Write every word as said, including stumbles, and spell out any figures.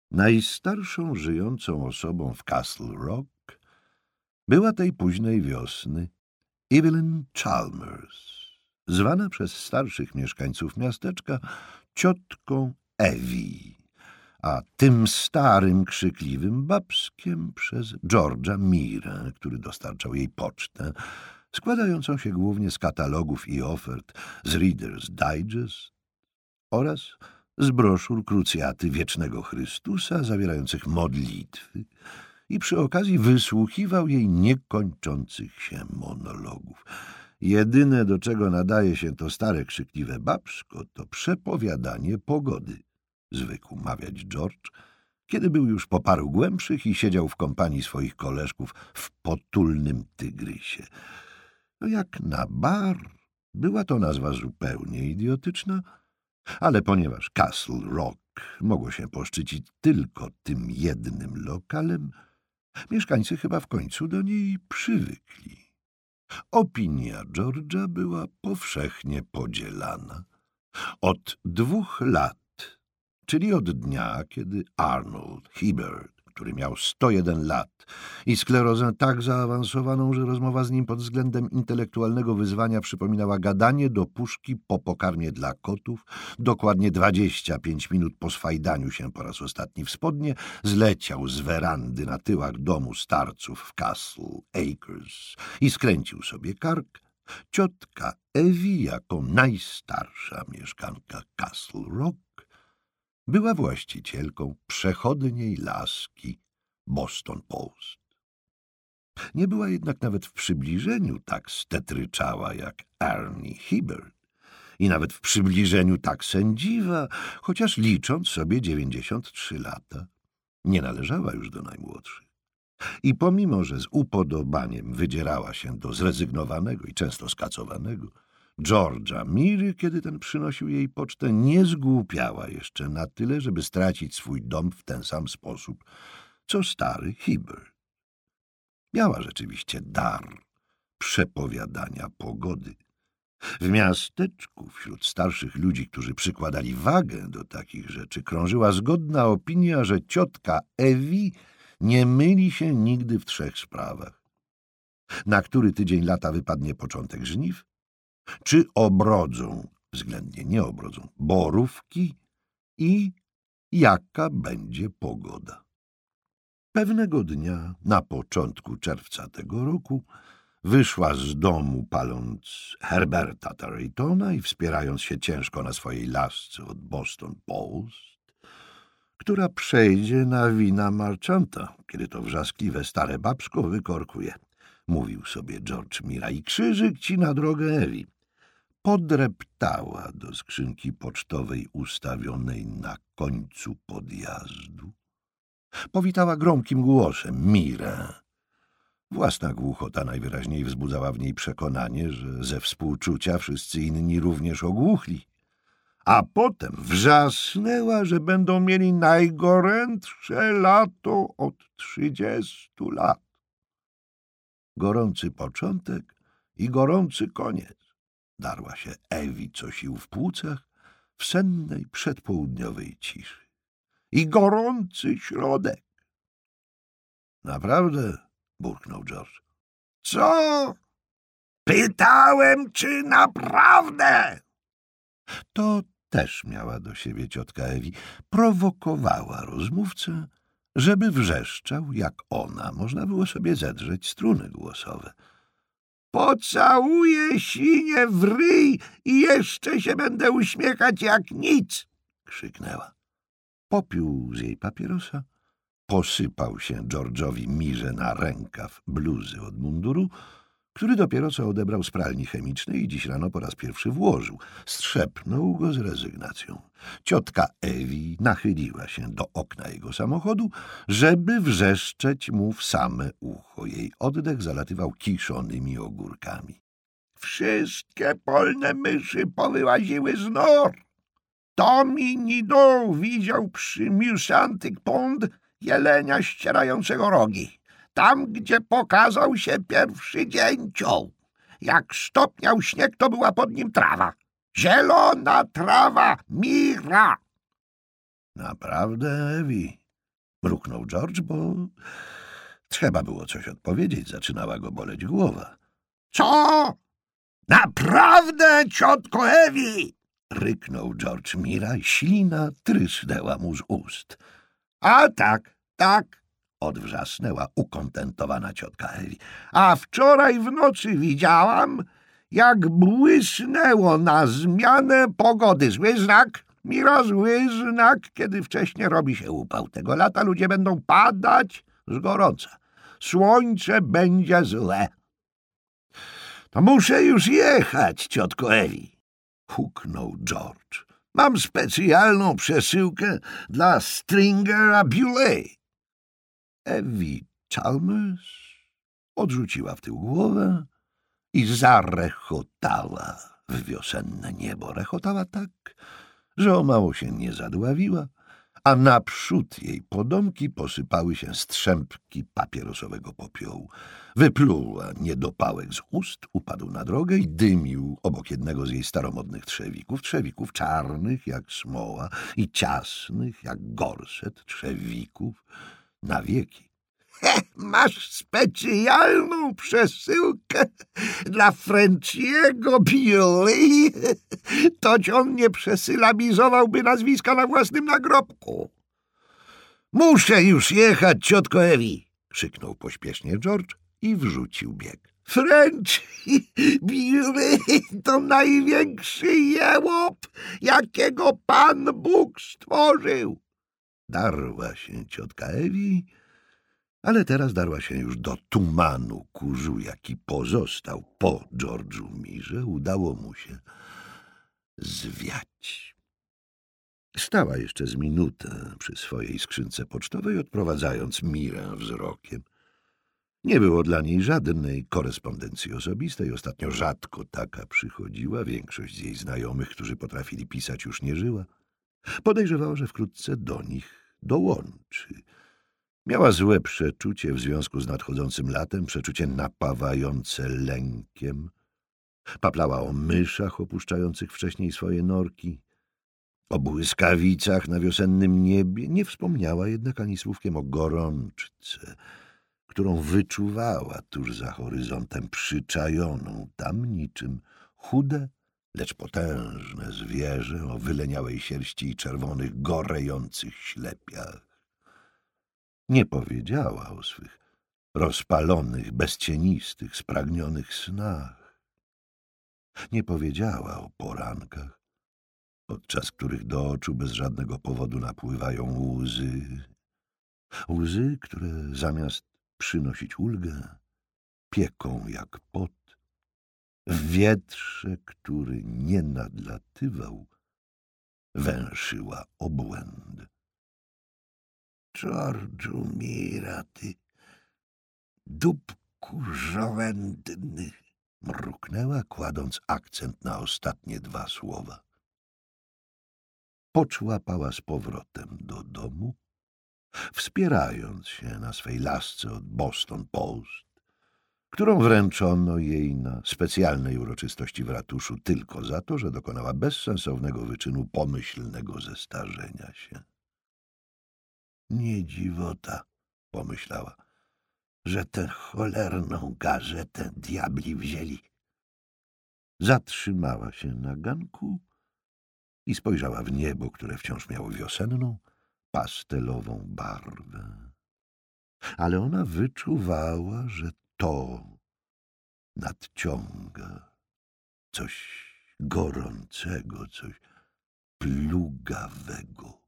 Najstarszą żyjącą osobą w Castle Rock była tej późnej wiosny Evelyn Chalmers, zwana przez starszych mieszkańców miasteczka ciotką Evi, a tym starym, krzykliwym babskiem przez George'a Meara, który dostarczał jej pocztę, składającą się głównie z katalogów i ofert z Reader's Digest oraz z broszur Krucjaty Wiecznego Chrystusa zawierających modlitwy i przy okazji wysłuchiwał jej niekończących się monologów. Jedyne, do czego nadaje się to stare krzykliwe babsko, to przepowiadanie pogody, zwykł mawiać George, kiedy był już po paru głębszych i siedział w kompanii swoich koleżków w potulnym tygrysie. No jak na bar, była to nazwa zupełnie idiotyczna, ale ponieważ Castle Rock mogło się poszczycić tylko tym jednym lokalem, mieszkańcy chyba w końcu do niej przywykli. Opinia George'a była powszechnie podzielana. Od dwóch lat, czyli od dnia, kiedy Arnold Hibbert, który miał sto jeden lat i sklerozę tak zaawansowaną, że rozmowa z nim pod względem intelektualnego wyzwania przypominała gadanie do puszki po pokarmie dla kotów, dokładnie dwadzieścia pięć minut po swajdaniu się po raz ostatni w spodnie, zleciał z werandy na tyłach domu starców w Castle Acres i skręcił sobie kark. Ciotka Evi, jako najstarsza mieszkanka Castle Rock, była właścicielką przechodniej laski Boston Post. Nie była jednak nawet w przybliżeniu tak stetryczała jak Ernie Hibbert i nawet w przybliżeniu tak sędziwa, chociaż licząc sobie dziewięćdziesiąt trzy lata, nie należała już do najmłodszych. I pomimo, że z upodobaniem wydzierała się do zrezygnowanego i często skacowanego George'a Meary, kiedy ten przynosił jej pocztę, nie zgłupiała jeszcze na tyle, żeby stracić swój dom w ten sam sposób, co stary Hibbert. Miała rzeczywiście dar przepowiadania pogody. W miasteczku wśród starszych ludzi, którzy przykładali wagę do takich rzeczy, krążyła zgodna opinia, że ciotka Evi nie myli się nigdy w trzech sprawach. Na który tydzień lata wypadnie początek żniw, czy obrodzą, względnie nie obrodzą, borówki i jaka będzie pogoda. Pewnego dnia, na początku czerwca tego roku, wyszła z domu paląc Herberta Tarraytona i wspierając się ciężko na swojej lasce od Boston Post, która przejdzie na wina marchanta, kiedy to wrzaskliwe stare babsko wykorkuje. Mówił sobie George Meara i krzyżyk ci na drogę Evi. Podreptała do skrzynki pocztowej ustawionej na końcu podjazdu. Powitała gromkim głosem Meara. Własna głuchota najwyraźniej wzbudzała w niej przekonanie, że ze współczucia wszyscy inni również ogłuchli. A potem wrzasnęła, że będą mieli najgorętsze lato od trzydziestu lat. Gorący początek i gorący koniec. Darła się Evi co sił w płucach w sennej przedpołudniowej ciszy. I gorący środek. Naprawdę? Burknął George. Co? Pytałem, czy naprawdę? To też miała do siebie ciotka Evi. Prowokowała rozmówcę, żeby wrzeszczał jak ona. Można było sobie zedrzeć struny głosowe. Pocałuję sinie w ryj i jeszcze się będę uśmiechać jak nic, krzyknęła. Popił z jej papierosa, posypał się George'owi Mearze na rękaw bluzy od munduru, który dopiero co odebrał z pralni chemicznej i dziś rano po raz pierwszy włożył. Strzepnął go z rezygnacją. Ciotka Evi nachyliła się do okna jego samochodu, żeby wrzeszczeć mu w same ucho. Jej oddech zalatywał kiszonymi ogórkami. Wszystkie polne myszy powyłaziły z nor. Tommy Nido widział przy Musantic Pond jelenia ścierającego rogi. Tam, gdzie pokazał się pierwszy dzięcioł. Jak stopniał śnieg, to była pod nim trawa. Zielona trawa Meara. Naprawdę, Evi? Mruknął George, bo trzeba było coś odpowiedzieć. Zaczynała go boleć głowa. Co? Naprawdę, ciotko Ewi? Ryknął George Mira i ślina trysnęła mu z ust. A tak, tak, odwrzasnęła ukontentowana ciotka Ewi. A wczoraj w nocy widziałam, jak błysnęło na zmianę pogody. Zły znak, Mira, zły znak, kiedy wcześnie robi się upał. Tego lata ludzie będą padać z gorąca. Słońce będzie złe. To muszę już jechać, ciotko Ewi, huknął George. Mam specjalną przesyłkę dla Stringera Bewlay. Ewi Chalmers odrzuciła w tył głowę i zarechotała w wiosenne niebo. Rechotała tak, że o mało się nie zadławiła, a naprzód jej podomki posypały się strzępki papierosowego popiołu. Wypluła niedopałek z ust, upadł na drogę i dymił obok jednego z jej staromodnych trzewików, trzewików czarnych jak smoła i ciasnych jak gorset trzewików na wieki. He, masz specjalną przesyłkę dla Frenciego Bewlay? Toć on nie przesylabizowałby nazwiska na własnym nagrobku. Muszę już jechać, ciotko Ewi, krzyknął pośpiesznie George i wrzucił bieg. French Bewlay to największy jełop, jakiego Pan Bóg stworzył. Darła się ciotka Ewi, ale teraz darła się już do tumanu kurzu, jaki pozostał po George'u Mirze. Udało mu się zwiać. Stała jeszcze z minutę przy swojej skrzynce pocztowej, odprowadzając Mirę wzrokiem. Nie było dla niej żadnej korespondencji osobistej. Ostatnio rzadko taka przychodziła. Większość z jej znajomych, którzy potrafili pisać, już nie żyła. Podejrzewała, że wkrótce do nich dołączy. Miała złe przeczucie w związku z nadchodzącym latem, przeczucie napawające lękiem. Paplała o myszach opuszczających wcześniej swoje norki, o błyskawicach na wiosennym niebie. Nie wspomniała jednak ani słówkiem o gorączce, którą wyczuwała tuż za horyzontem, przyczajoną tam niczym chude, lecz potężne zwierzę o wyleniałej sierści i czerwonych, gorejących ślepiach. Nie powiedziała o swych rozpalonych, bezcienistych, spragnionych snach. Nie powiedziała o porankach, podczas których do oczu bez żadnego powodu napływają łzy. Łzy, które zamiast przynosić ulgę, pieką jak pot. W wietrze, który nie nadlatywał, węszyła obłęd. George'u Mira, ty dupku żołędny, mruknęła, kładąc akcent na ostatnie dwa słowa. Poczłapała z powrotem do domu, wspierając się na swej lasce od Boston Post, którą wręczono jej na specjalnej uroczystości w ratuszu tylko za to, że dokonała bezsensownego wyczynu pomyślnego zestarzenia się. Nie dziwota, pomyślała, że tę cholerną gazetę diabli wzięli. Zatrzymała się na ganku i spojrzała w niebo, które wciąż miało wiosenną, pastelową barwę. Ale ona wyczuwała, że to nadciąga coś gorącego, coś plugawego.